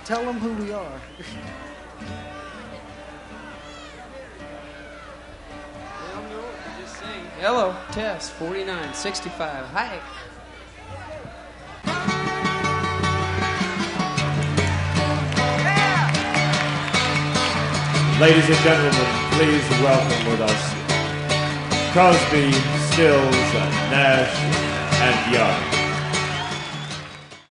Tell them who we are. Just sing. Hello, Tess, 4965. Hi. Ladies and gentlemen, please welcome with us Crosby, Stills, Nash, and Young.